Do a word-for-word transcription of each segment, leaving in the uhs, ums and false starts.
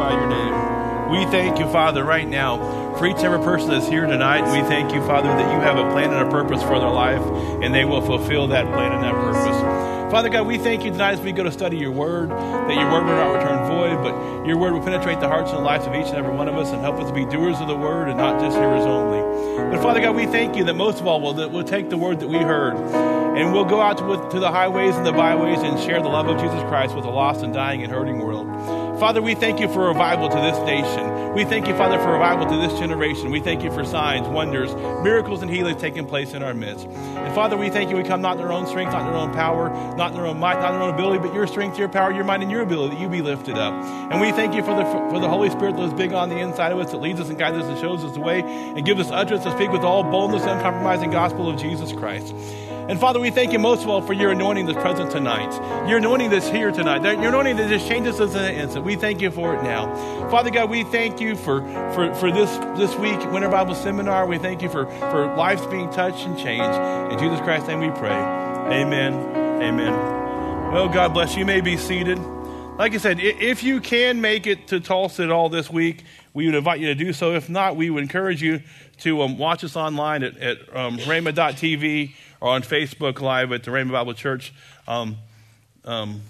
glorify your name. We thank you, Father, right now for each and every person that's here tonight. We thank you, Father, that you have a plan and a purpose for their life, and they will fulfill that plan and that purpose. Father God, we thank you tonight as we go to study your word, that your word will not return void, but your word will penetrate the hearts and the lives of each and every one of us and help us to be doers of the word and not just hearers only. But Father God, we thank you that most of all, we'll, that we'll take the word that we heard and we'll go out to, to the highways and the byways and share the love of Jesus Christ with a lost and dying and hurting world. Father, we thank you for revival to this nation. We thank you, Father, for revival to this generation. We thank you for signs, wonders, miracles, and healings taking place in our midst. And Father, we thank you we come not in our own strength, not in our own power, not in our own might, not in our own ability, but your strength, your power, your might, and your ability, that you be lifted up. And we thank you for the for the Holy Spirit that is big on the inside of us, that leads us and guides us and shows us the way and gives us utterance to speak with all boldness and uncompromising gospel of Jesus Christ. And Father, we thank you most of all for your anointing that's present tonight. Your anointing that's here tonight. Your anointing that just changes us in an instant. We thank you for it now. Father God, we thank you for, for, for this, this week, Winter Bible Seminar. We thank you for, for lives being touched and changed. In Jesus Christ's name we pray. Amen. Amen. Well, God bless you. You may be seated. Like I said, if you can make it to Tulsa at all this week, we would invite you to do so. If not, we would encourage you to um, watch us online at, at um, rhema dot t v or on Facebook Live at the Rhema Bible Church um, um,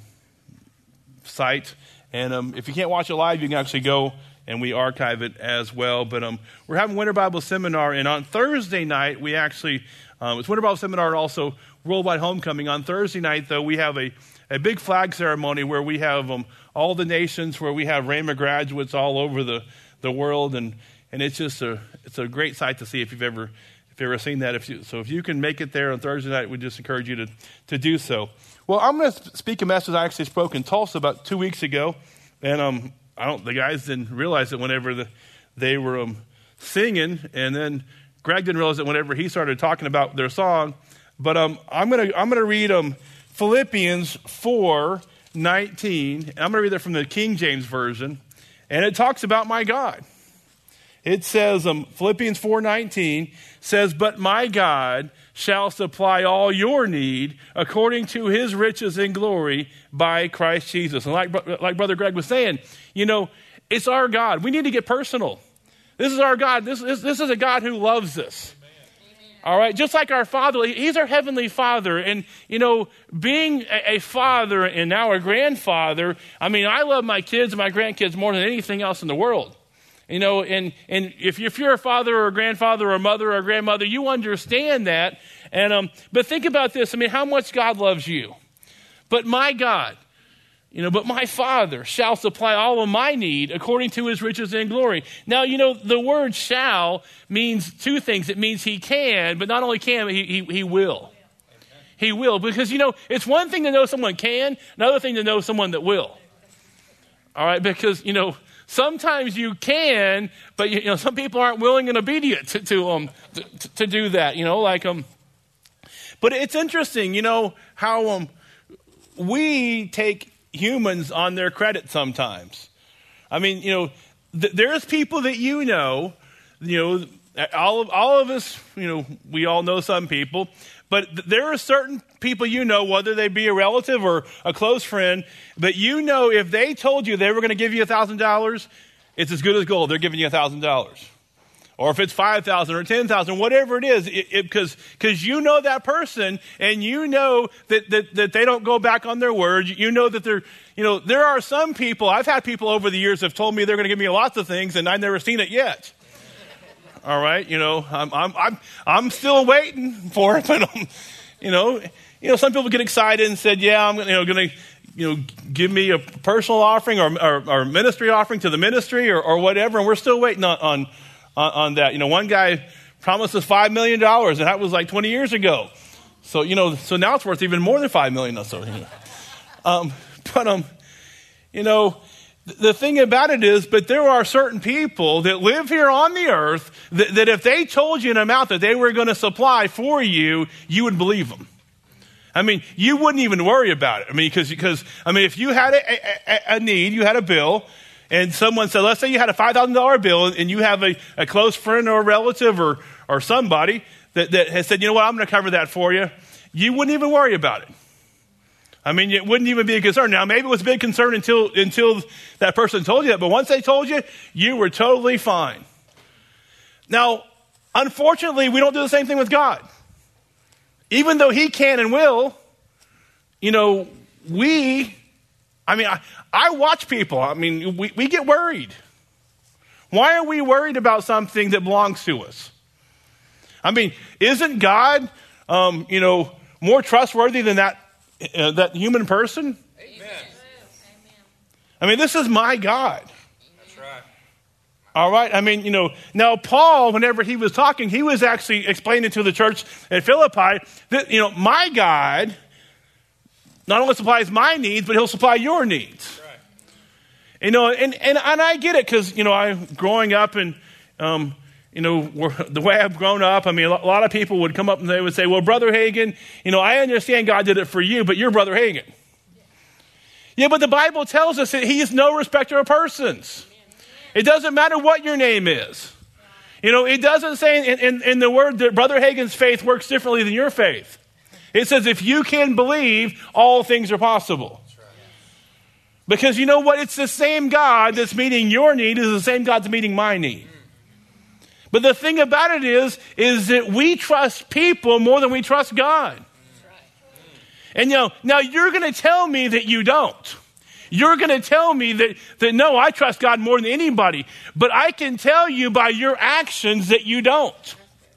site. And um, if you can't watch it live, you can actually go and we archive it as well. But um, we're having Winter Bible Seminar, and on Thursday night, we actually, um, it's Winter Bible Seminar and also Worldwide Homecoming. On Thursday night, though, we have a, a big flag ceremony where we have um, all the nations, where we have Rhema graduates all over the, the world, and, and it's just a, it's a great sight to see if you've ever If you've ever seen that. If you, so if you can make it there on Thursday night, we just encourage you to, to do so. Well, I'm going to speak a message I actually spoke in Tulsa about two weeks ago. And um, I don't. the guys didn't realize it whenever the, they were um, singing. And then Greg didn't realize it whenever he started talking about their song. But um, I'm going to I'm going to read um, Philippians four nineteen. I'm going to read that from the King James Version. And it talks about my God. It says, um, Philippians four nineteen says, "But my God shall supply all your need according to his riches in glory by Christ Jesus." And like, like Brother Greg was saying, you know, it's our God. We need to get personal. This is our God. This, this, this is a God who loves us. Amen. All right, just like our Father, he's our Heavenly Father. And, you know, being a, a father and now a grandfather, I mean, I love my kids and my grandkids more than anything else in the world. You know, and, and if, if you're a father or a grandfather or a mother or a grandmother, you understand that. And um, but think about this. I mean, how much God loves you. But my God, you know, but my Father shall supply all of my need according to his riches and glory. Now, you know, the word shall means two things. It means he can, but not only can, he, he, he will. He will. Because, you know, it's one thing to know someone can, another thing to know someone that will. All right, because, you know, sometimes you can, but you know some people aren't willing and obedient to to um to, to do that. You know, like um. But it's interesting, you know, how um we take humans on their credit sometimes. I mean, you know, th- there's people that you know, you know, all of all of us, you know, we all know some people. But there are certain people you know, whether they be a relative or a close friend, but you know if they told you they were going to give you one thousand dollars, it's as good as gold. They're giving you one thousand dollars. Or if it's five thousand dollars or ten thousand dollars, whatever it is, because because you know that person and you know that, that, that they don't go back on their word. You know that they're, you know, there are some people, I've had people over the years have told me they're going to give me lots of things and I've never seen it yet. All right, you know, I'm I'm I'm I'm still waiting for it, but um, you know, you know, some people get excited and said, "Yeah, I'm you know going to you know give me a personal offering or or, or ministry offering to the ministry or, or whatever," and we're still waiting on, on on that. You know, one guy promised us five million dollars, and that was like twenty years ago. So you know, so now it's worth even more than five million dollars. So, you know. um, but um, you know. The thing about it is, but there are certain people that live here on the earth that, that if they told you an amount that they were going to supply for you, you would believe them. I mean, you wouldn't even worry about it. I mean, because, because I mean, if you had a, a, a need, you had a bill, and someone said, let's say you had a five thousand dollars bill, and you have a, a close friend or a relative or, or somebody that, that has said, you know what, I'm going to cover that for you. You wouldn't even worry about it. I mean, it wouldn't even be a concern. Now, maybe it was a big concern until until that person told you that. But once they told you, you were totally fine. Now, unfortunately, we don't do the same thing with God. Even though he can and will, you know, we, I mean, I, I watch people. I mean, we, we get worried. Why are we worried about something that belongs to us? I mean, isn't God, um, you know, more trustworthy than that uh, that human person? Amen. I mean, this is my God. That's right. All right. I mean, you know, now Paul, whenever he was talking, he was actually explaining to the church at Philippi that, you know, my God not only supplies my needs, but he'll supply your needs. Right. You know, and, and, and I get it because, you know, I'm growing up and, um, you know, the way I've grown up, I mean, a lot of people would come up and they would say, well, Brother Hagin, you know, I understand God did it for you, but you're Brother Hagin. Yeah, but the Bible tells us that he is no respecter of persons. It doesn't matter what your name is. You know, it doesn't say in, in, in the word that Brother Hagin's faith works differently than your faith. It says if you can believe, all things are possible. Because you know what? It's the same God that's meeting your need is the same God that's meeting my need. But the thing about it is, is that we trust people more than we trust God. And you know, now you're going to tell me that you don't. You're going to tell me that, that no, I trust God more than anybody. But I can tell you by your actions that you don't.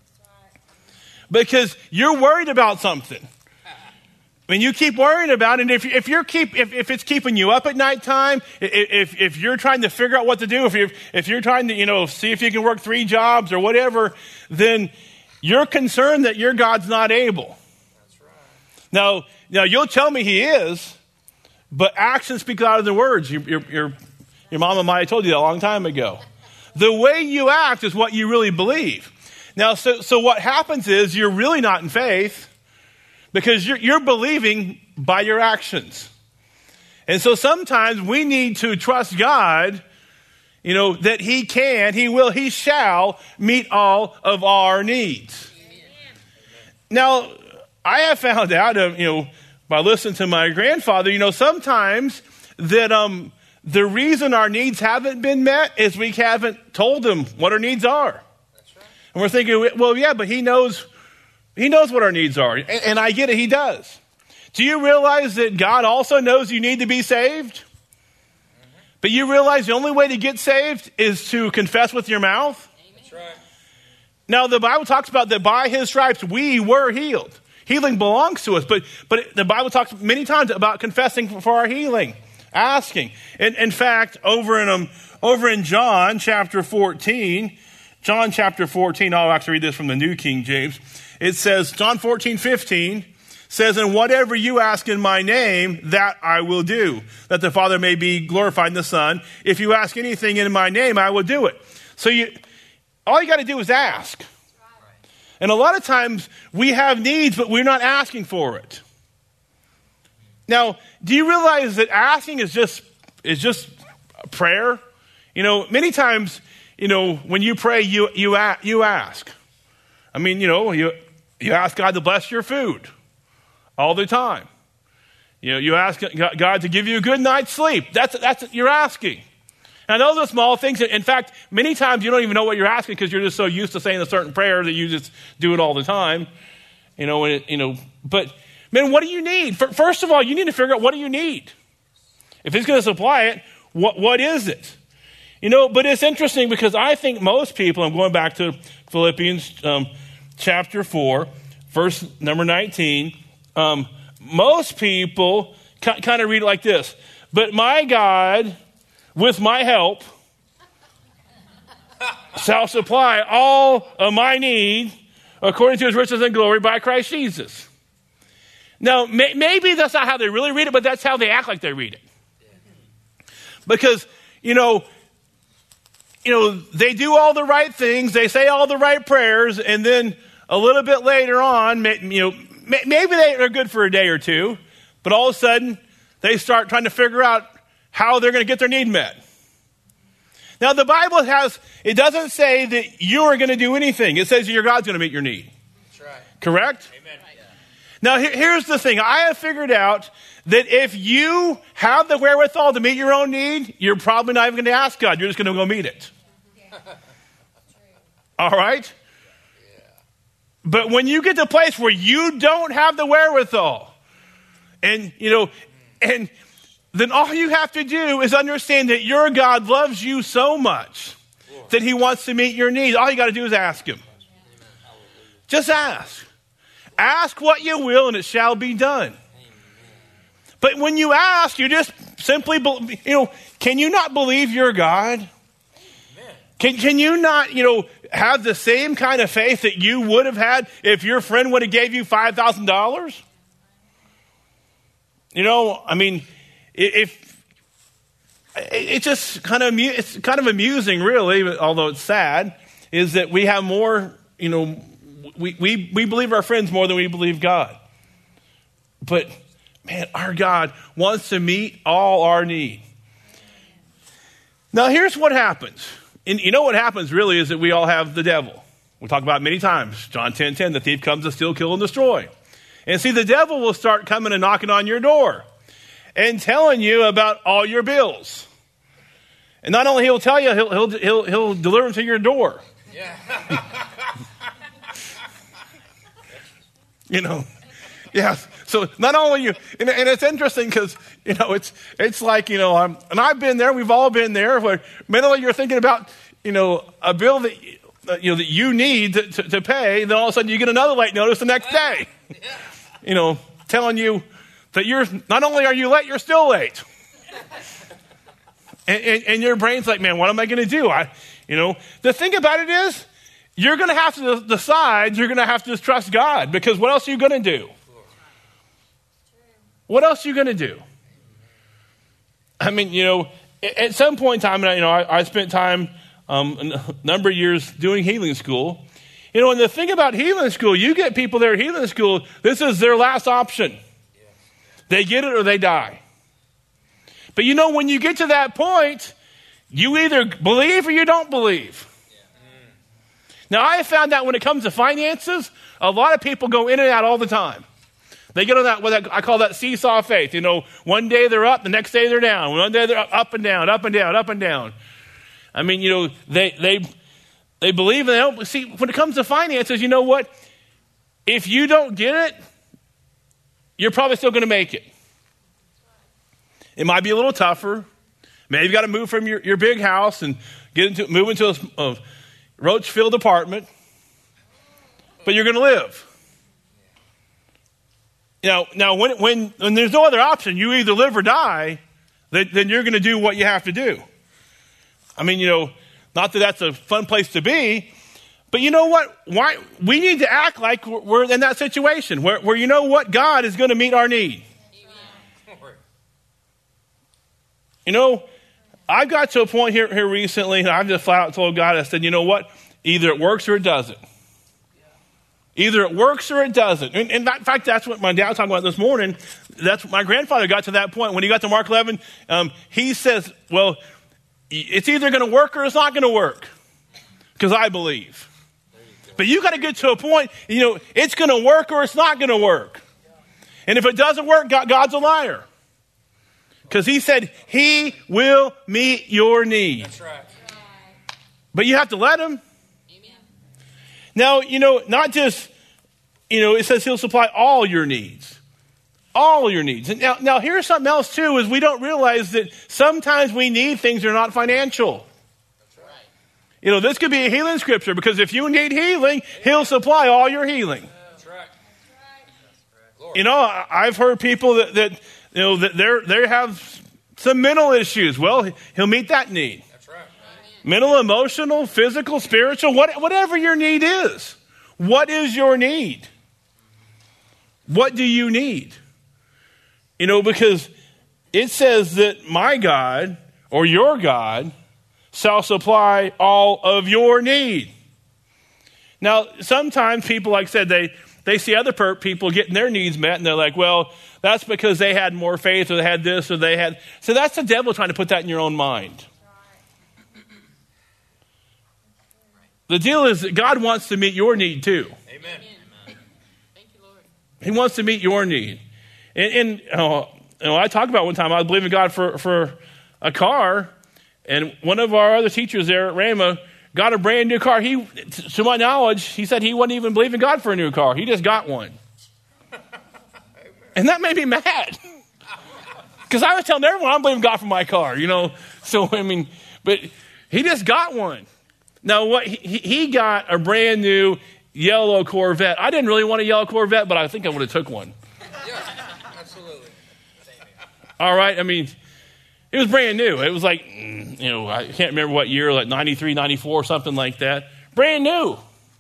Because you're worried about something. I mean, you keep worrying about it. And if, if, you're keep, if, if it's keeping you up at nighttime, if, if you're trying to figure out what to do, if you're, if you're trying to, you know, see if you can work three jobs or whatever, then you're concerned that your God's not able. That's right. Now, now you'll tell me he is. But actions speak louder than words. Your, your, your, your mama might have told you that a long time ago. The way you act is what you really believe. Now, so, so what happens is you're really not in faith because you're, you're believing by your actions. And so sometimes we need to trust God, you know, that he can, he will, he shall meet all of our needs. Amen. Now, I have found out, uh, you know, by listening to my grandfather, you know, sometimes that um, the reason our needs haven't been met is we haven't told him what our needs are. That's right. And we're thinking, well, yeah, but he knows, he knows what our needs are. And, and I get it, he does. Do you realize that God also knows you need to be saved? Mm-hmm. But you realize the only way to get saved is to confess with your mouth? That's right. Now, the Bible talks about that by his stripes we were healed. Healing belongs to us, but but the Bible talks many times about confessing for our healing, asking. In, in fact, over in um, over in John chapter fourteen, John chapter fourteen, I'll actually read this from the New King James. It says, John fourteen fifteen says, and whatever you ask in my name, that I will do, that the Father may be glorified in the Son. If you ask anything in my name, I will do it. So you, all you got to do is ask. And a lot of times we have needs, but we're not asking for it. Now, do you realize that asking is just is just prayer? You know, many times, you know, when you pray, you you you ask. I mean, you know, you you ask God to bless your food all the time. You know, you ask God to give you a good night's sleep. That's that's what you're asking. Now, those are small things. In fact, many times you don't even know what you're asking because you're just so used to saying a certain prayer that you just do it all the time. You know, and it, you know. But man, what do you need? First of all, you need to figure out what do you need. If He's going to supply it, what what is it? You know. But it's interesting because I think most people. I'm going back to Philippians um, chapter four, verse number nineteen. Um, most people ca- kind of read it like this: "But my God, with my help, shall supply all of my need according to his riches and glory by Christ Jesus." Now, may, maybe that's not how they really read it, but that's how they act like they read it. Because, you know, you know, they do all the right things, they say all the right prayers, and then a little bit later on, you know, maybe they're good for a day or two, but all of a sudden, they start trying to figure out how they're going to get their need met. Now, the Bible has, it doesn't say that you are going to do anything. It says your God's going to meet your need. That's right. Correct? Amen. Now, here's the thing. I have figured out that if you have the wherewithal to meet your own need, you're probably not even going to ask God. You're just going to go meet it. All right? But when you get to a place where you don't have the wherewithal, and, you know, and then all you have to do is understand that your God loves you so much that he wants to meet your needs. All you got to do is ask him. Just ask. Ask what you will, and it shall be done. But when you ask, you just simply, you know, can you not believe your God? Can, can you not, you know, have the same kind of faith that you would have had if your friend would have gave you five thousand dollars? You know, I mean, if it's just kind of, it's kind of amusing, really, although it's sad, is that we have more, you know, we, we, we believe our friends more than we believe God. But, man, our God wants to meet all our need. Now, here's what happens. And you know what happens, really, is that we all have the devil. We talk about it many times. John ten ten, the thief comes to steal, kill, and destroy. And see, the devil will start coming and knocking on your door and telling you about all your bills. And not only he'll tell you, he'll he'll he'll, he'll deliver them to your door. Yeah. You know, yeah. So not only you, and, and it's interesting because, you know, it's it's like, you know, um, and I've been there. We've all been there. Where mentally you're thinking about, you know, a bill that uh, you know that you need to, to, to pay, and then all of a sudden you get another late notice the next day. You know, telling you that you're not only are you late, you're still late. and, and, and your brain's like, man, what am I going to do? I, you know, the thing about it is, you're going to have to decide. You're going to have to trust God, because what else are you going to do? What else are you going to do? I mean, you know, at some point in time, you know, I, I spent time, um, a number of years doing healing school. You know, and the thing about healing school, you get people there at healing school, this is their last option. They get it or they die. But you know, when you get to that point, you either believe or you don't believe. Now, I have found that when it comes to finances, a lot of people go in and out all the time. They get on that, what I call that seesaw faith. You know, one day they're up, the next day they're down. One day they're up and down, up and down, up and down. I mean, you know, they they they believe and they don't. See, when it comes to finances, you know what? If you don't get it, you're probably still going to make it. It might be a little tougher. Maybe you've got to move from your, your big house and get into move into a, a roach-filled apartment, but you're going to live. Now, now when, when, when there's no other option, you either live or die, then, then you're going to do what you have to do. I mean, you know, not that that's a fun place to be, but you know what? Why we need to act like we're in that situation where, where you know what? God is going to meet our need. You know, I got to a point here, here recently, and I've just flat out told God, I said, you know what? Either it works or it doesn't. Either it works or it doesn't. And, and in fact, that's what my dad was talking about this morning. That's what my grandfather got to that point. When he got to Mark eleven, um, he says, well, it's either going to work or it's not going to work. Because I believe. But you got to get to a point, you know, it's going to work or it's not going to work. And if it doesn't work, God, God's a liar. Because he said he will meet your need. That's right. But you have to let him. Amen. Now, you know, not just, you know, it says he'll supply all your needs. All your needs. And now, now here's something else too, is we don't realize that sometimes we need things that are not financial. That's right. You know, this could be a healing scripture, because if you need healing, he'll supply all your healing. That's right. That's right. You know, I've heard people that, that you know, that they're, they have some mental issues. Well, he'll meet that need. That's right. Mental, emotional, physical, spiritual, what, whatever your need is. What is your need? What do you need? You know, because it says that my God, or your God, shall supply all of your need. Now, sometimes people, like I said, they, they see other per- people getting their needs met, and they're like, well, that's because they had more faith, or they had this, or they had... So that's the devil trying to put that in your own mind. The deal is that God wants to meet your need too. Amen. Thank you, Lord. He wants to meet your need. And, and uh, you know, I talked about one time, I was believing God for, for a car, and one of our other teachers there at Rhema got a brand new car. He, to my knowledge, he said he wasn't even believing God for a new car. He just got one. And that made me mad. Because I was telling everyone I'm believing God for my car, you know. So, I mean, but he just got one. Now, what he, he got a brand new yellow Corvette. I didn't really want a yellow Corvette, but I think I would have took one. Yeah, absolutely. All right, I mean, it was brand new. It was like, you know, I can't remember what year, like ninety-three, ninety-four, something like that. Brand new.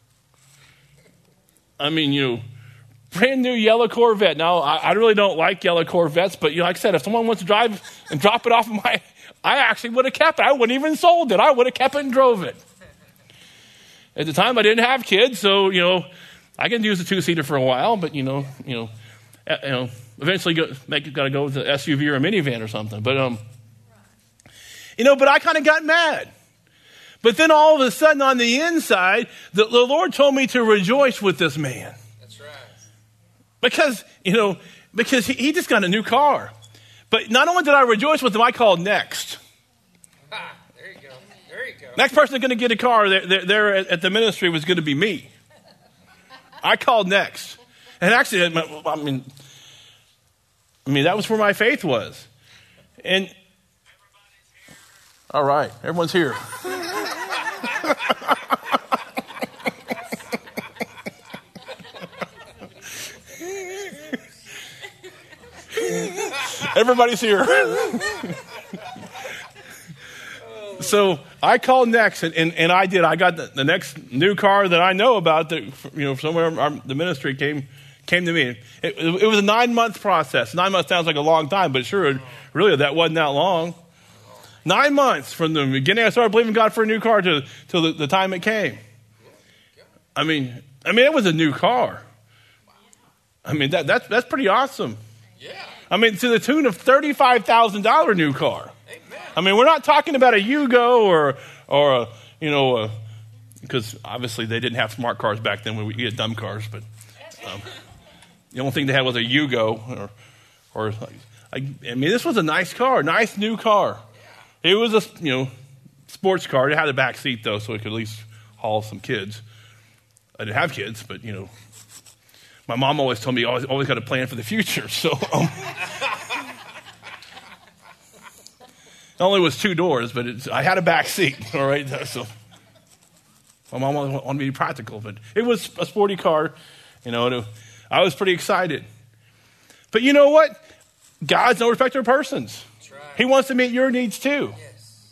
I mean, you know, brand new yellow Corvette. Now, I, I really don't like yellow Corvettes, but you know, like I said, if someone wants to drive and drop it off of my, I actually would have kept it. I wouldn't even sold it. I would have kept it and drove it. At the time, I didn't have kids, so, you know, I can use a two-seater for a while, but, you know, you know, uh, you know, eventually go, make got to go with an S U V or a minivan or something. But, um, you know, but I kind of got mad. But then all of a sudden on the inside, the, the Lord told me to rejoice with this man. That's right. Because, you know, because he, he just got a new car. But not only did I rejoice with him, I called next. Ah, there you go. There you go. Next person going to get a car there, there, there at, at the ministry was going to be me. I called next. And actually, I mean, I mean, that was where my faith was. And, all right, everyone's here. Everybody's here. So I called next, and, and, and I did. I got the, the next new car that I know about that, you know, somewhere our, the ministry came came to me. It, it was a nine-month process. Nine months sounds like a long time, but sure, really, that wasn't that long. Nine months from the beginning I started believing God for a new car to, to the, the time it came. I mean, I mean, it was a new car. I mean, that that's that's pretty awesome. Yeah. I mean, to the tune of thirty-five thousand dollars new car. Amen. I mean, we're not talking about a Yugo or, or a, you know, because obviously they didn't have smart cars back then. We had dumb cars, but um, the only thing they had was a Yugo. Or, or I, I mean, this was a nice car, nice new car. It was a, you know, sports car. It had a back seat, though, so it could at least haul some kids. I didn't have kids, but, you know, my mom always told me, always, always got a plan for the future. So um, it only was two doors, but it's, I had a back seat, all right? So my mom wanted me to be practical, but it was a sporty car, you know, and it, I was pretty excited. But you know what? God's no respecter of persons. That's right. He wants to meet your needs too. Yes.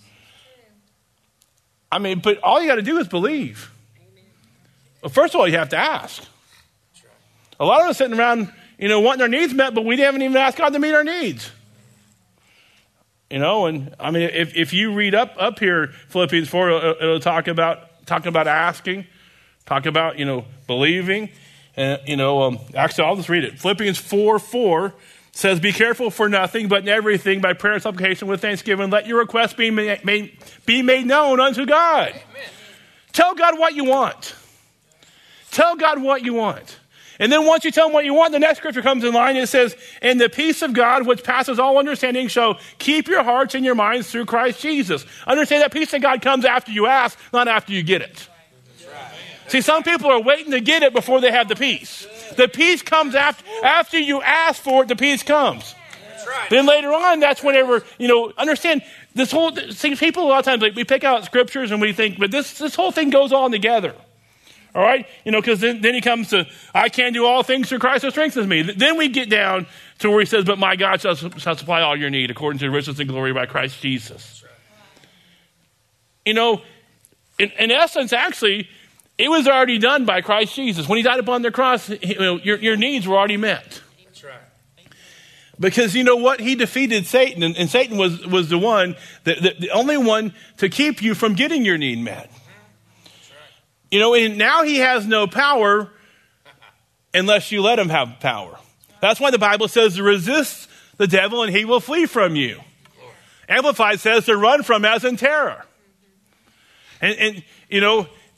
I mean, but all you got to do is believe. Well, first of all, you have to ask. That's right. A lot of us sitting around, you know, wanting our needs met, but we haven't even asked God to meet our needs. You know, and I mean, if, if you read up up here, Philippians four, it'll, it'll talk about talking about asking, talk about, you know, believing, and you know, um, actually, I'll just read it. Philippians four four says, "Be careful for nothing, but in everything by prayer and supplication with thanksgiving, let your requests be made, made be made known unto God." Amen. Tell God what you want. Tell God what you want. And then once you tell him what you want, the next scripture comes in line. It says, "And the peace of God, which passes all understanding, shall keep your hearts and your minds through Christ Jesus." Understand that peace of God comes after you ask, not after you get it. Right. See, some people are waiting to get it before they have the peace. The peace comes after, after you ask for it, the peace comes. That's right. Then later on, that's whenever, you know, understand this whole, see, people a lot of times, like, we pick out scriptures and we think, but this, this whole thing goes on together. All right? You know, because then, then he comes to, "I can do all things through Christ who strengthens me." Then we get down to where he says, "But my God shall, shall supply all your need according to the riches and glory by Christ Jesus." You know, in, in essence, actually, it was already done by Christ Jesus. When he died upon the cross, you know, your, your needs were already met. That's right. Because you know what? He defeated Satan, and, and Satan was, was the one, that, the, the only one to keep you from getting your need met. You know, and now he has no power unless you let him have power. That's why the Bible says to resist the devil and he will flee from you. Amplified says to run from as in terror. And, and you know,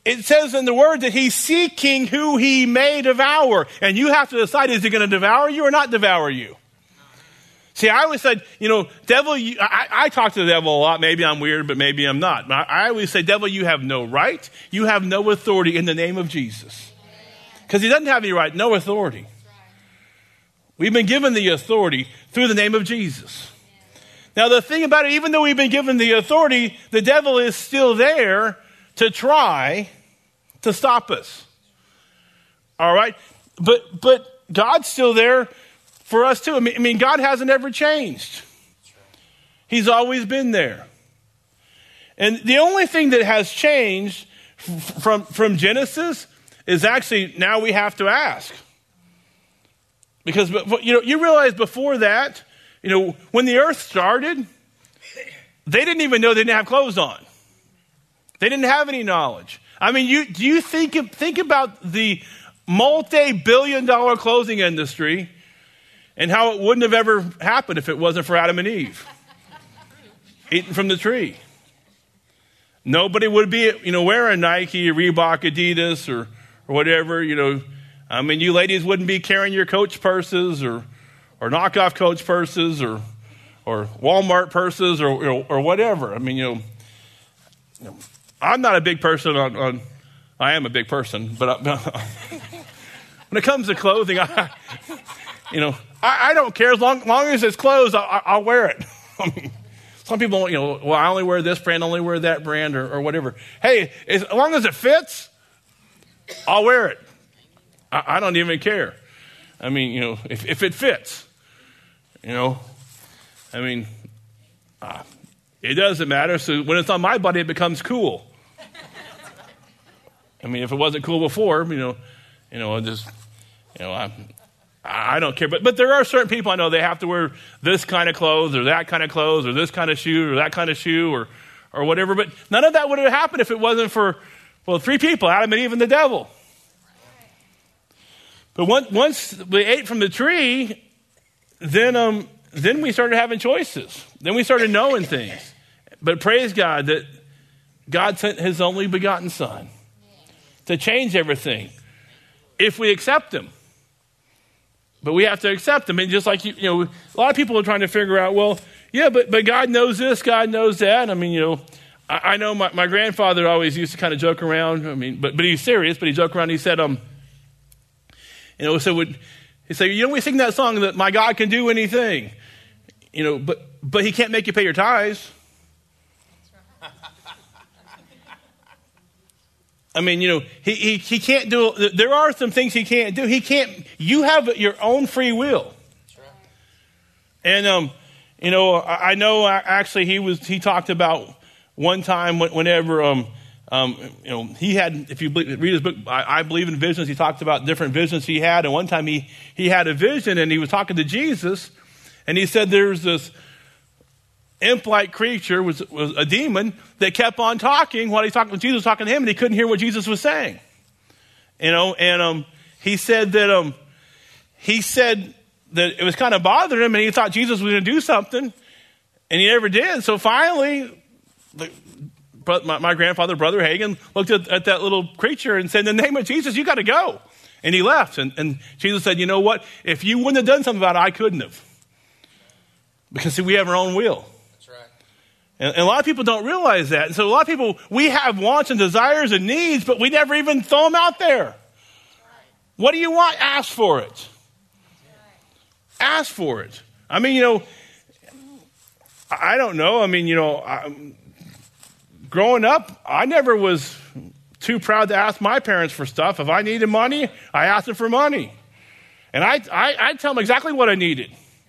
it says in the word that he's seeking who he may devour. And you have to decide, is he going to devour you or not devour you? See, I always said, you know, devil, you, I, I talk to the devil a lot. Maybe I'm weird, but maybe I'm not. But I, I always say, devil, you have no right. You have no authority in the name of Jesus. Because he doesn't have any right, no authority. We've been given the authority through the name of Jesus. Now, the thing about it, even though we've been given the authority, the devil is still there to try to stop us. All right? But but God's still there for us too. I mean, I mean, God hasn't ever changed. He's always been there. And the only thing that has changed f- from, from Genesis is actually now we have to ask. Because, you know, you realize before that, you know, when the earth started, they didn't even know they didn't have clothes on. They didn't have any knowledge. I mean, you do you think think about the multi-billion dollar clothing industry and how it wouldn't have ever happened if it wasn't for Adam and Eve eating from the tree. Nobody would be, you know, wearing Nike, Reebok, Adidas, or or whatever. You know, I mean, you ladies wouldn't be carrying your Coach purses or or knockoff Coach purses or or Walmart purses or or, or whatever. I mean, you know, you know, I'm not a big person on. on I am a big person, but I, when it comes to clothing, I, you know, I, I don't care as long, long as it's clothes. I, I'll wear it. I mean, some people, you know, well, I only wear this brand, I only wear that brand, or, or whatever. Hey, as long as it fits, I'll wear it. I, I don't even care. I mean, you know, if, if it fits, you know, I mean, uh, it doesn't matter. So when it's on my body, it becomes cool. I mean, if it wasn't cool before, you know, you know, I just, you know, I, I don't care. But but there are certain people I know they have to wear this kind of clothes or that kind of clothes or this kind of shoe or that kind of shoe or or whatever. But none of that would have happened if it wasn't for, well, three people, Adam and Eve and the devil. But once once we ate from the tree, then um then we started having choices. Then we started knowing things. But praise God that God sent his only begotten Son to change everything if we accept him. But we have to accept him. And just like, you, you know, a lot of people are trying to figure out, well, yeah, but but God knows this, God knows that. I mean, you know, I, I know my, my grandfather always used to kind of joke around. I mean, but but he's serious, but he joked around. He said, um, you know, so would he said, you know, we sing that song that my God can do anything, you know, but but he can't make you pay your tithes. I mean, you know, he, he he can't do, there are some things he can't do. He can't, you have your own free will. That's right. And, um, you know, I, I know actually he was, he talked about one time whenever, um, um, you know, he had, if you read his book, I, I Believe in Visions, he talked about different visions he had. And one time he, he had a vision and he was talking to Jesus and he said there's this imp-like creature, was, was a demon that kept on talking while he talked with Jesus, was talking to him, and he couldn't hear what Jesus was saying. You know, and um, he said that um, he said that it was kind of bothering him, and he thought Jesus was going to do something, and he never did. So finally, the, my, my grandfather, Brother Hagin, looked at, at that little creature and said, "In the name of Jesus, you got to go." And he left. And, and Jesus said, "You know what? If you wouldn't have done something about it, I couldn't have, because see, we have our own will." And a lot of people don't realize that. And so a lot of people, we have wants and desires and needs, but we never even throw them out there. What do you want? Ask for it. Ask for it. I mean, you know, I don't know. I mean, you know, I, growing up, I never was too proud to ask my parents for stuff. If I needed money, I asked them for money. And I, I, I'd tell them exactly what I needed.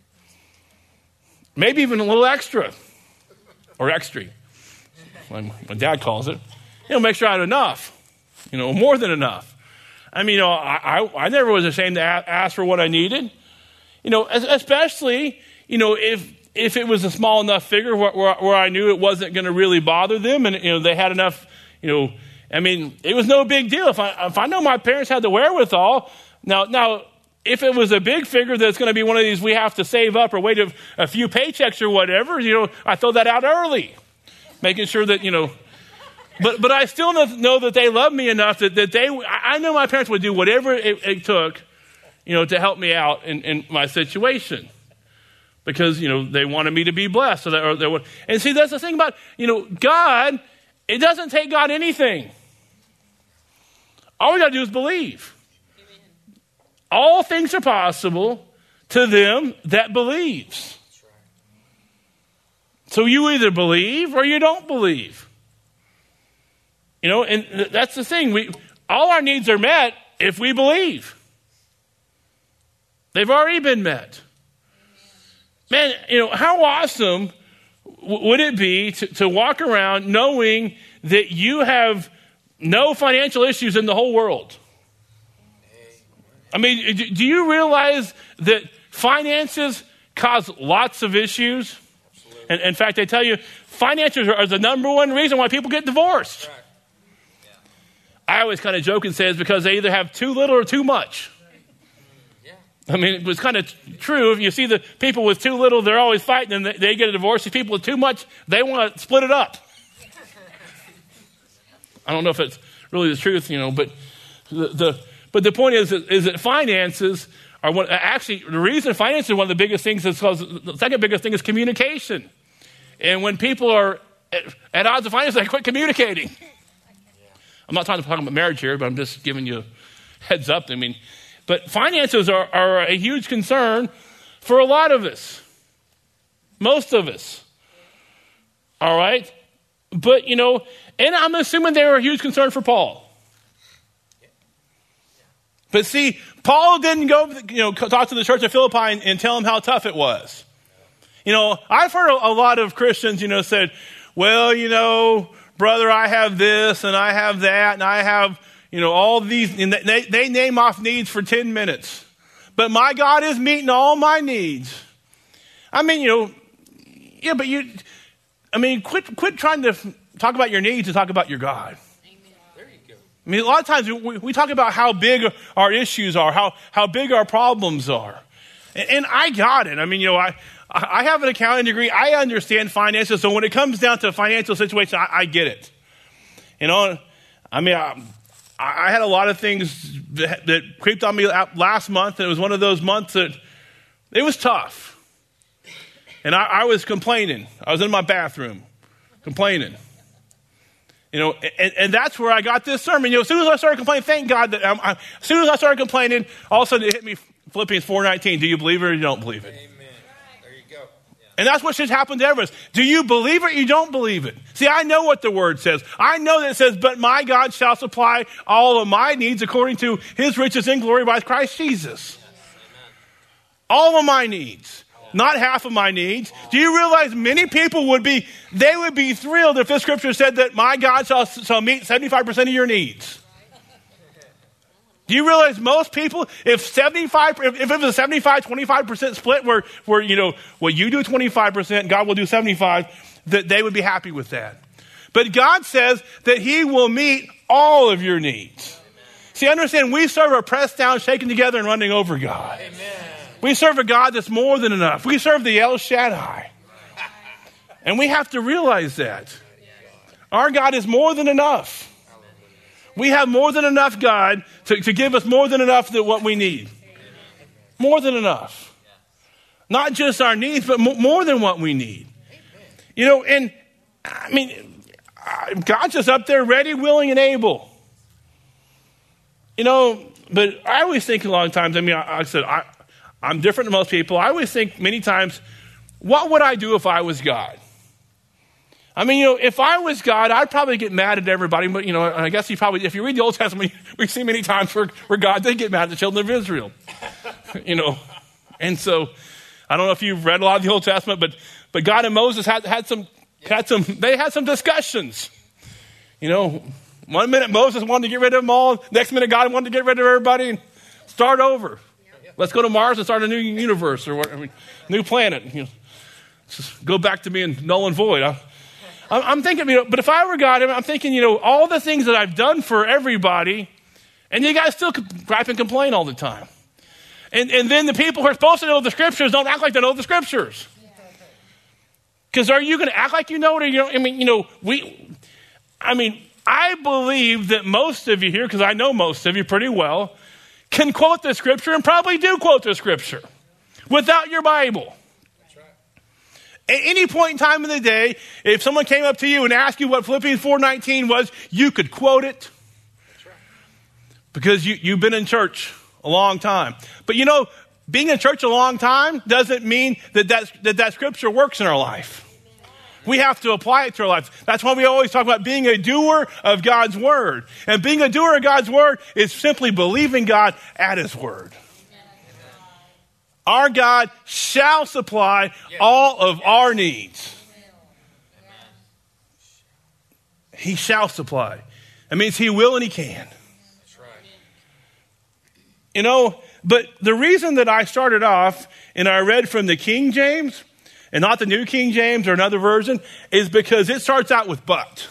Maybe even a little extra. Or extra, like my dad calls it. You know, make sure I had enough. You know, more than enough. I mean, you know, I, I, I never was ashamed to ask for what I needed. You know, especially, you know, if if it was a small enough figure where, where, where I knew it wasn't going to really bother them, and you know they had enough. You know, I mean, it was no big deal if I if I know my parents had the wherewithal. Now, now. If it was a big figure that's going to be one of these we have to save up or wait a, a few paychecks or whatever, you know, I throw that out early, making sure that, you know, But but I still know, know that they love me enough that, that they, I know my parents would do whatever it, it took, you know, to help me out in, in my situation. Because, you know, they wanted me to be blessed. So that, or they would, and see, that's the thing about, you know, God, it doesn't take God anything. All we got to do is believe. Amen. All things are possible to them that believes. That's right. So you either believe or you don't believe. You know, and that's the thing. We all our needs are met if we believe. They've already been met. Man, you know, how awesome w- would it be to, to walk around knowing that you have no financial issues in the whole world? I mean, do you realize that finances cause lots of issues? And in fact, they tell you finances are the number one reason why people get divorced. Right. Yeah. I always kind of joke and say it's because they either have too little or too much. Yeah. I mean, it was kind of true. If you see the people with too little, they're always fighting and they get a divorce. The people with too much, they want to split it up. I don't know if it's really the truth, you know, but the, the but the point is, is that finances are one, actually, the reason finances are one of the biggest things is because the second biggest thing is communication. And when people are at, at odds with finances, they quit communicating. I'm not talking about marriage here, but I'm just giving you a heads up. I mean, but finances are, are a huge concern for a lot of us. Most of us. All right? But, you know, and I'm assuming they were a huge concern for Paul. But see, Paul didn't go, you know, talk to the church of Philippi and, and tell them how tough it was. You know, I've heard a, a lot of Christians, you know, said, well, you know, brother, I have this and I have that and I have, you know, all these, and they, they name off needs for ten minutes. But my God is meeting all my needs. I mean, you know, yeah, but you, I mean, quit, quit trying to talk about your needs and talk about your God. I mean, a lot of times we, we talk about how big our issues are, how, how big our problems are. And, and I got it. I mean, you know, I, I have an accounting degree. I understand finances. So when it comes down to a financial situation, I, I get it. You know, I mean, I, I had a lot of things that, that creeped on me last month. And it was one of those months that it was tough. And I, I was complaining. I was in my bathroom complaining. You know, and, and that's where I got this sermon. You know, as soon as I started complaining, thank God that I'm, I, as soon as I started complaining, all of a sudden it hit me, Philippians four nineteen. Do you believe it or you don't believe it? Amen. There you go. Yeah. And that's what should happen to everyone. Do you believe it or you don't believe it? See, I know what the word says. I know that it says, but my God shall supply all of my needs according to his riches in glory by Christ Jesus. Yes. All of my needs. Not half of my needs. Do you realize many people would be, they would be thrilled if this scripture said that my God shall, shall meet seventy-five percent of your needs. Do you realize most people, if seventy-five, if, if it was a seventy-five, twenty-five percent split where, where, you know, well, you do twenty-five percent, God will do seventy-five, that they would be happy with that. But God says that he will meet all of your needs. See, understand, we serve a pressed down, shaken together, and running over God. Amen. We serve a God that's more than enough. We serve the El Shaddai. And we have to realize that. Our God is more than enough. We have more than enough God to, to give us more than enough than what we need. More than enough. Not just our needs, but more than what we need. You know, and I mean, God's just up there ready, willing, and able. You know, but I always think a lot of times, I mean, I, I said, I, I'm different than most people. I always think many times, what would I do if I was God? I mean, you know, if I was God, I'd probably get mad at everybody. But, you know, I guess you probably, if you read the Old Testament, we see many times where, where God did get mad at the children of Israel. You know, and so I don't know if you've read a lot of the Old Testament, but but God and Moses had, had some, had some, they had some discussions. You know, one minute Moses wanted to get rid of them all. Next minute God wanted to get rid of everybody and start over. Let's go to Mars and start a new universe or what, I mean, new planet. You know, just go back to being null and void. I, I'm thinking, you know, but if I were God, I'm thinking, you know, all the things that I've done for everybody, and you guys still gripe and complain all the time. And and then the people who are supposed to know the scriptures don't act like they know the scriptures. Because are you going to act like you know it or you don't? I mean, you know, we, I mean, I believe that most of you here, because I know most of you pretty well, can quote the scripture and probably do quote the scripture without your Bible. That's right. At any point in time in the day, if someone came up to you and asked you what Philippians four nineteen was, you could quote it. That's right. Because you, you've been in church a long time. But you know, being in church a long time doesn't mean that that, that, that scripture works in our life. We have to apply it to our life. That's why we always talk about being a doer of God's word. And being a doer of God's word is simply believing God at his word. Our God shall supply all of our needs. He shall supply. That means he will and he can. That's right. You know, but the reason that I started off and I read from the King James and not the New King James or another version is because it starts out with but.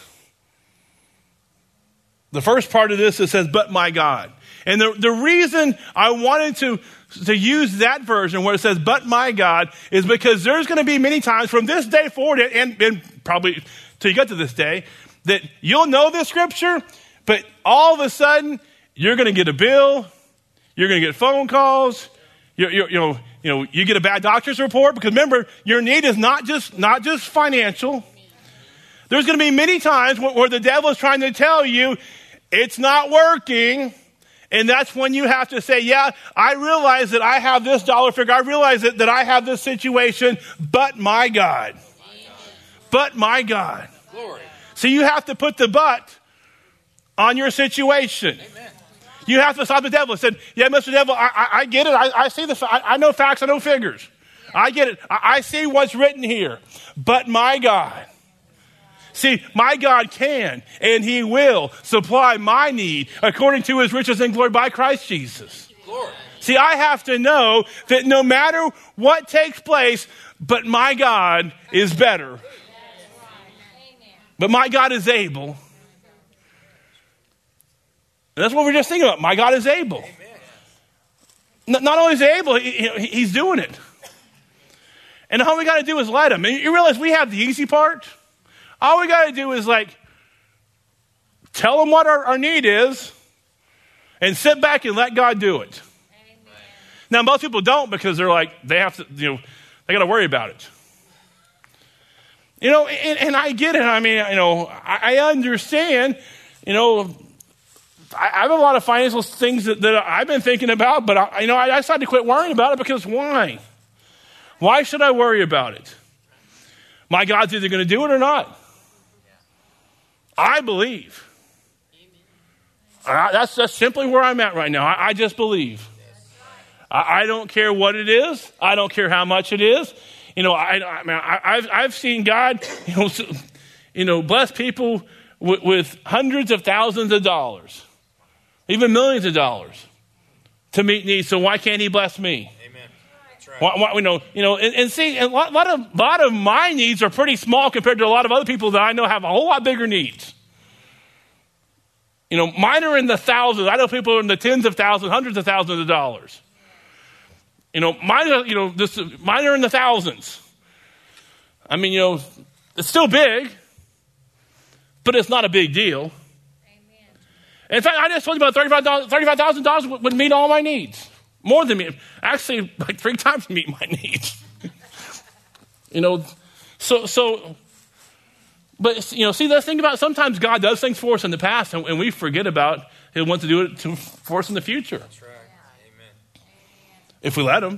The first part of this, it says, but my God. And the, the reason I wanted to, to use that version where it says, but my God, is because there's going to be many times from this day forward and, and probably till you get to this day that you'll know this scripture, but all of a sudden you're going to get a bill, you're going to get phone calls, you, you, you know, you know, you get a bad doctor's report because remember, your need is not just not just financial. There's going to be many times where, where the devil is trying to tell you it's not working. And that's when you have to say, yeah, I realize that I have this dollar figure. I realize that, that I have this situation, but my God. But my God. Glory. So you have to put the but on your situation. Amen. You have to stop the devil and say, yeah, Mister Devil, I, I, I get it. I, I see the, I, I know facts. I know figures. I get it. I, I see what's written here. But my God. See, my God can and he will supply my need according to his riches and glory by Christ Jesus. Glory. See, I have to know that no matter what takes place, but my God is better. But my God is able. And that's what we're just thinking about. My God is able. Not, not only is he able, he, he, he's doing it. And all we got to do is let him. And you realize we have the easy part. All we got to do is like tell him what our, our need is and sit back and let God do it. Amen. Now, most people don't because they're like, they have to, you know, they got to worry about it. You know, and, and I get it. I mean, you know, I, I understand, you know, I, I have a lot of financial things that, that I've been thinking about, but I, you know, I, I decided to quit worrying about it because why? Why should I worry about it? My God's either going to do it or not. I believe. I, that's, that's simply where I'm at right now. I, I just believe. I, I don't care what it is. I don't care how much it is. You know, I, I mean, I, I've I've seen God, you know, you know, bless people with, with hundreds of thousands of dollars, even millions of dollars, to meet needs. So why can't He bless me? Amen. That's right. Why, why, you know, you know, and, and see, a lot, lot of lot of my needs are pretty small compared to a lot of other people that I know have a whole lot bigger needs. You know, mine are in the thousands. I know people are in the tens of thousands, hundreds of thousands of dollars. You know, mine are, you know, this, mine are in the thousands. I mean, you know, it's still big, but it's not a big deal. Amen. In fact, I just told you about thirty-five thousand dollars would, would meet all my needs. More than me. Actually, like three times meet my needs. You know, so, so, but, you know, see, the thing about sometimes God does things for us in the past and, and we forget about He'll want to do it to, for us in the future. That's right. Amen. If we let Him.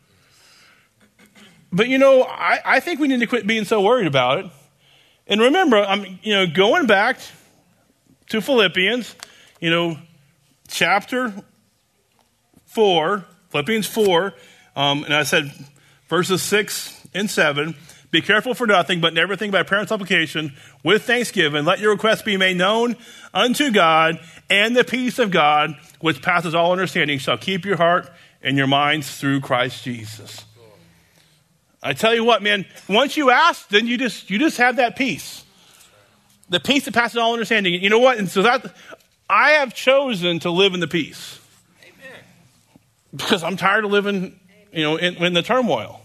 But, you know, I, I think we need to quit being so worried about it. And remember, I'm, you know, going back to Philippians, you know, chapter four, Philippians four, um, and I said verses six and seven, be careful for nothing, but in everything by prayer and supplication, with thanksgiving, let your requests be made known unto God, and the peace of God, which passes all understanding, shall keep your heart and your minds through Christ Jesus. I tell you what, man, once you ask, then you just you just have that peace. The peace that passes all understanding. You know what? And so that I have chosen to live in the peace. Amen. Because I'm tired of living, you know, in, in the turmoil.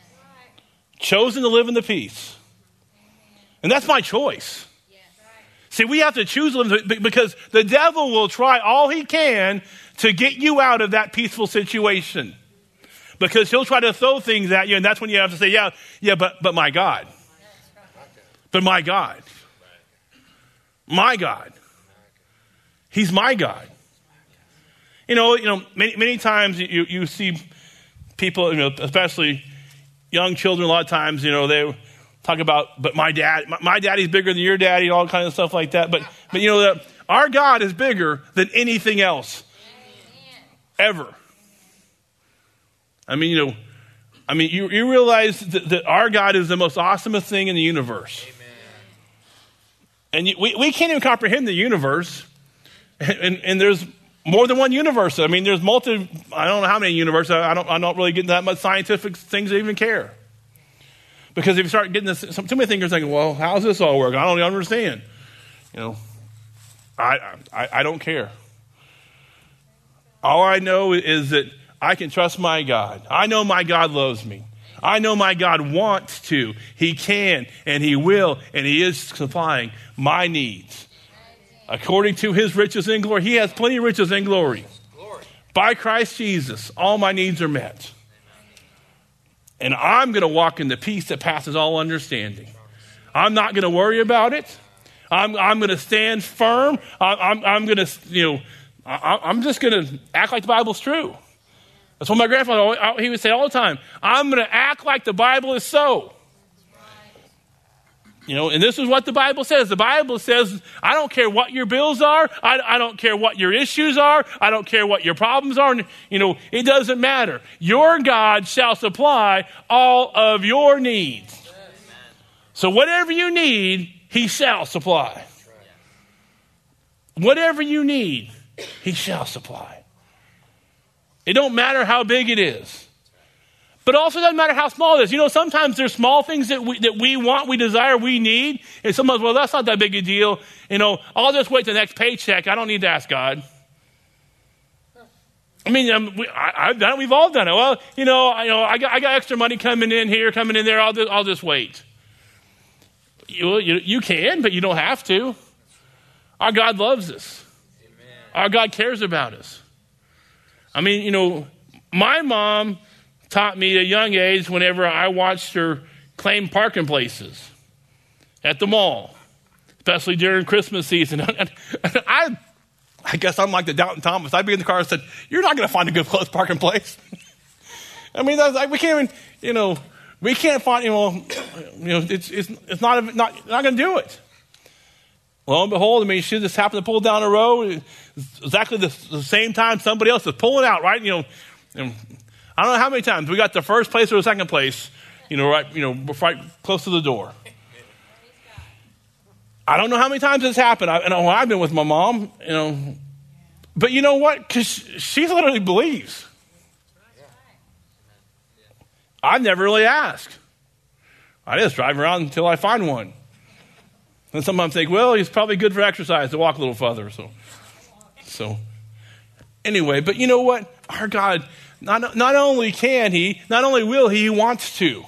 Chosen to live in the peace. And that's my choice. See, we have to choose them because the devil will try all he can to get you out of that peaceful situation. Because he'll try to throw things at you, and that's when you have to say, yeah, yeah, but but my God. But my God. My God. He's my God. You know, you know, many many times you, you see people, you know, especially young children, a lot of times, you know, they talk about, but my dad, my, my daddy's bigger than your daddy, and all kinds of stuff like that. But but you know, that our God is bigger than anything else. Ever. I mean, you know, I mean, you, you realize that, that our God is the most awesomest thing in the universe. Amen. And you, we, we can't even comprehend the universe. And, and, and there's more than one universe. I mean, there's multi, I don't know how many universes. I don't, I don't really get into that much scientific things to even care. Because if you start getting this, some, too many things are thinking, well, how does this all work? I don't even understand. You know, I, I, I don't care. All I know is that I can trust my God. I know my God loves me. I know my God wants to. He can, and he will, and he is supplying my needs. According to his riches in glory. He has plenty of riches in glory. glory. By Christ Jesus, all my needs are met. And I'm going to walk in the peace that passes all understanding. I'm not going to worry about it. I'm, I'm going to stand firm. I, I'm, I'm going to, you know, I, I'm just going to act like the Bible's true. That's what my grandfather, he would say all the time. I'm going to act like the Bible is so. You know, and this is what the Bible says. The Bible says, I don't care what your bills are. I, I don't care what your issues are. I don't care what your problems are. You know, it doesn't matter. Your God shall supply all of your needs. So whatever you need, he shall supply. Whatever you need, he shall supply. It don't matter how big it is. But also doesn't matter how small it is. You know, sometimes there's small things that we, that we want, we desire, we need. And sometimes, well, that's not that big a deal. You know, I'll just wait till the next paycheck. I don't need to ask God. I mean, um, we, I, I've done it. We've all done it. Well, you know, I, you know, I got, I got extra money coming in here, coming in there. I'll just, I'll just wait. You, you, you can, but you don't have to. Our God loves us. Amen. Our God cares about us. I mean, you know, my mom taught me at a young age whenever I watched her claim parking places at the mall, especially during Christmas season. I I guess I'm like the Doubting Thomas. I'd be in the car and said, you're not going to find a good close parking place. I mean, that's like, we can't even, you know, we can't find, you know, you know, it's it's it's not not not going to do it. Lo and behold, I mean, she just happened to pull down the road exactly the, the same time somebody else is pulling out, right? You know, and I don't know how many times we got the first place or the second place, you know, right, you know, right close to the door. I don't know how many times it's happened. I, you know, I've been with my mom, you know, but you know what? Because she literally believes. I never really ask. I just drive around until I find one. And sometimes think, well, he's probably good for exercise to walk a little further. So, so anyway, but you know what? Our God, not, not only can he, not only will he, he wants to.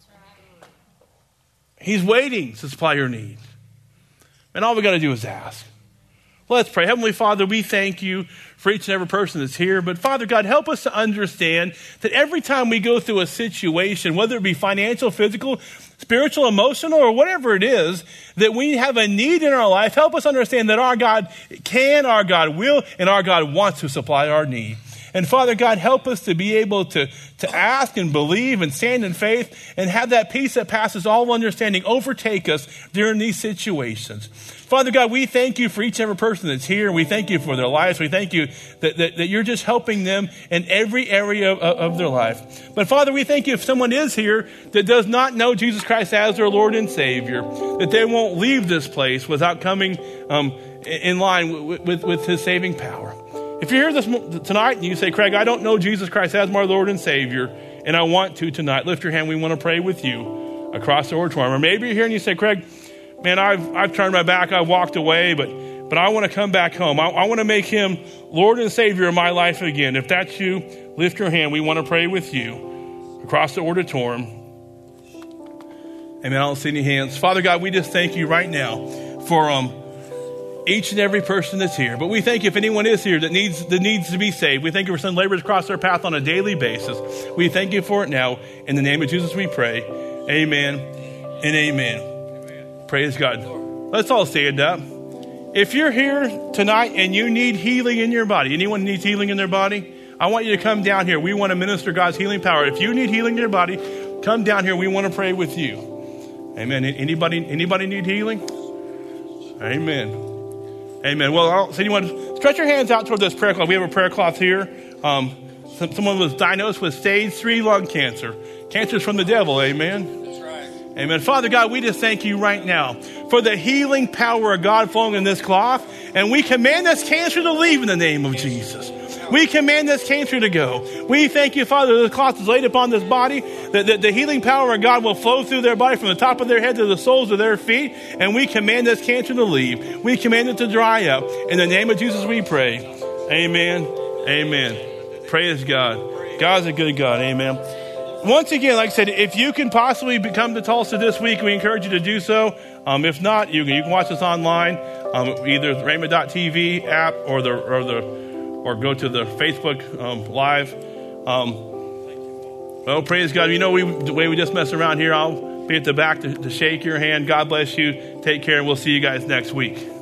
He's waiting to supply your needs. And all we got to do is ask. Let's pray. Heavenly Father, we thank you for each and every person that's here. But Father God, help us to understand that every time we go through a situation, whether it be financial, physical, spiritual, emotional, or whatever it is, that we have a need in our life, help us understand that our God can, our God will, and our God wants to supply our need. And Father God, help us to be able to, to ask and believe and stand in faith and have that peace that passes all understanding overtake us during these situations. Father God, we thank you for each and every person that's here. We thank you for their lives. We thank you that, that, that you're just helping them in every area of, of their life. But Father, we thank you if someone is here that does not know Jesus Christ as their Lord and Savior, that they won't leave this place without coming um, in line with, with, with his saving power. If you're here this tonight and you say, Craig, I don't know Jesus Christ as my Lord and Savior, and I want to tonight, lift your hand. We want to pray with you across the auditorium. Or maybe you're here and you say, Craig, man, I've I've turned my back, I've walked away, but but I want to come back home. I, I want to make him Lord and Savior of my life again. If that's you, lift your hand. We want to pray with you across the auditorium. Amen. I don't see any hands. Father God, we just thank you right now for um each and every person that's here. But we thank you if anyone is here that needs that needs to be saved. We thank you for sending laborers across their path on a daily basis. We thank you for it now. In the name of Jesus we pray. Amen and amen. Amen. Praise God. Let's all stand up. If you're here tonight and you need healing in your body, anyone needs healing in their body, I want you to come down here. We want to minister God's healing power. If you need healing in your body, come down here. We want to pray with you. Amen. Anybody, anybody need healing? Amen. Amen. Well, I'll, so anyone, stretch your hands out toward this prayer cloth. We have a prayer cloth here. Um, some, someone was diagnosed with stage three lung cancer. Cancer's from the devil. Amen. That's right. Amen. Father God, we just thank you right now for the healing power of God flowing in this cloth. And we command this cancer to leave in the name of Jesus. We command this cancer to go. We thank you, Father, the cloth is laid upon this body, that the, the healing power of God will flow through their body from the top of their head to the soles of their feet. And we command this cancer to leave. We command it to dry up. In the name of Jesus we pray. Amen. Amen. Praise God. God's a good God. Amen. Once again, like I said, if you can possibly come to Tulsa this week, we encourage you to do so. Um, if not, you can, you can watch us online, um, either the Rhema dot T V app or the or the or go to the Facebook um, Live. Um, well, praise God. You know, we, the way we just mess around here, I'll be at the back to, to shake your hand. God bless you. Take care, and we'll see you guys next week.